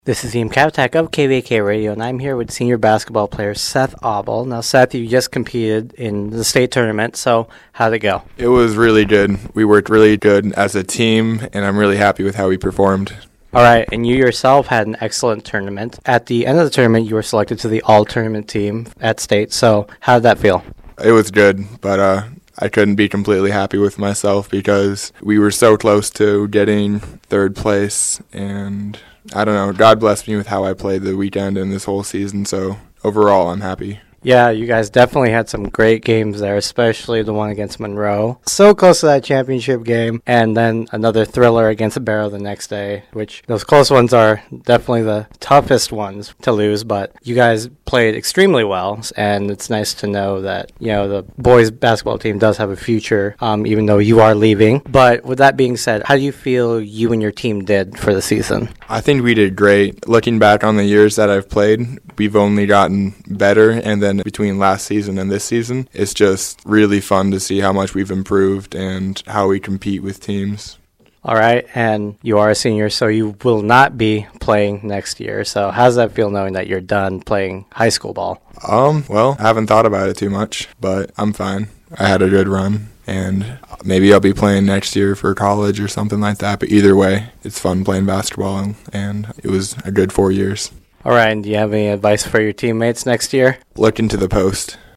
This is Ian Kavtak of KVK Radio, and I'm here with senior basketball player Seth Auble. Now, Seth, you just competed in the state tournament, so how'd it go? It was really good. We worked really good as a team, and I'm really happy with how we performed. All right, and you yourself had an excellent tournament. At the end of the tournament, you were selected to the all-tournament team at state, so how did that feel? It was good, but I couldn't be completely happy with myself because we were so close to getting third place, and I don't know, God blessed me with how I played the weekend and this whole season, so overall I'm happy. Yeah, you guys definitely had some great games there, especially the one against Monroe. So close to that championship game, and then another thriller against Barrow the next day, which those close ones are definitely the toughest ones to lose, but you guys played extremely well, and it's nice to know that, you know, the boys basketball team does have a future, even though you are leaving. But with that being said, how do you feel you and your team did for the season? I think we did great. Looking back on the years that I've played, we've only gotten better, and then between last season and this season, it's just really fun to see how much we've improved and how we compete with teams. All right, and you are a senior, so you will not be playing next year. So how does that feel knowing that you're done playing high school ball? Well, I haven't thought about it too much, but I'm fine. I had a good run, and maybe I'll be playing next year for college or something like that. But either way, it's fun playing basketball, and it was a good 4 years. All right, and do you have any advice for your teammates next year? Look into the post.